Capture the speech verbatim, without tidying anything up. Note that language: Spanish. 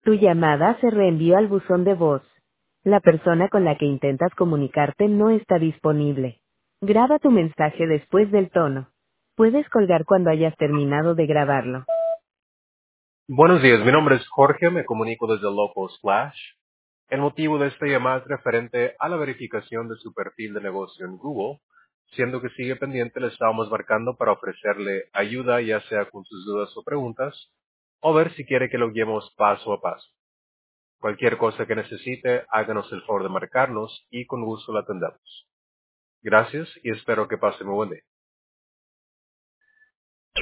Tu llamada se reenvió al buzón de voz. La persona con la que intentas comunicarte no está disponible. Graba tu mensaje después del tono. Puedes colgar cuando hayas terminado de grabarlo. Buenos días, mi nombre es Jorge, me comunico desde Local Splash. El motivo de esta llamada es referente a la verificación de su perfil de negocio en Google, siendo que sigue pendiente le estábamos marcando para ofrecerle ayuda ya sea con sus dudas o preguntas, o ver si quiere que lo guiemos paso a paso. Cualquier cosa que necesite, háganos el favor de marcarnos y con gusto la atendemos. Gracias y espero que pase muy buen día.